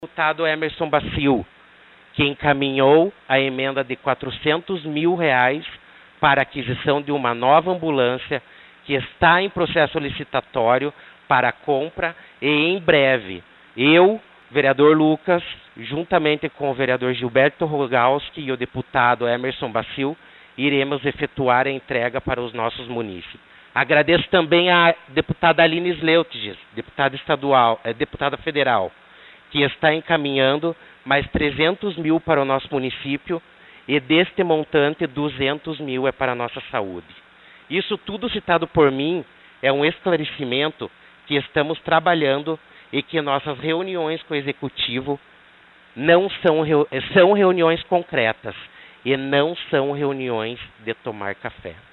Deputado Emerson Bacil, que encaminhou a emenda de R$400 mil para a aquisição de uma nova ambulância que está em processo licitatório para compra e em breve eu, vereador Lucas, juntamente com o vereador Gilberto Rogalski e o deputado Emerson Bacil, iremos efetuar a entrega para os nossos munícipes. Agradeço também à deputada Aline Sleutges, deputada federal, que está encaminhando mais 300 mil para o nosso município e deste montante 200 mil é para a nossa saúde. Isso tudo citado por mim é um esclarecimento que estamos trabalhando e que nossas reuniões com o Executivo não são reuniões concretas e não são reuniões de tomar café.